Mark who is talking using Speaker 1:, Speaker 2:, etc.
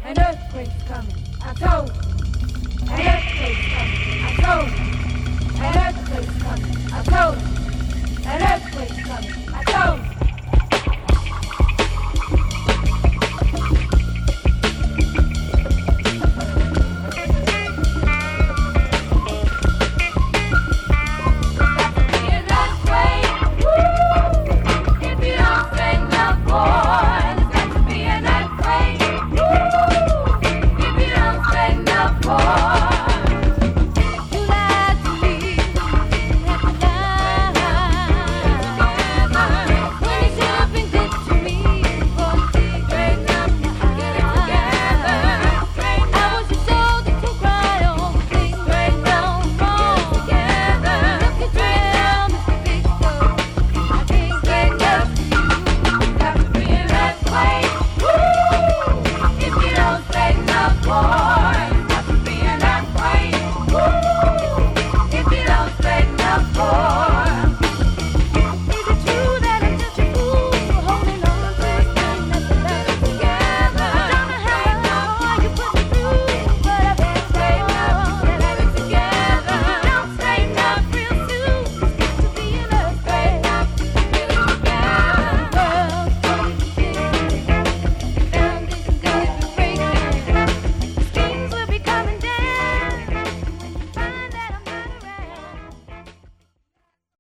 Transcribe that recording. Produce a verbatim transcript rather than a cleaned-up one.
Speaker 1: An earthquake's coming. I told you. An earthquake's coming. I told you. An earthquake's coming. I told you. An earthquake's coming. I told you.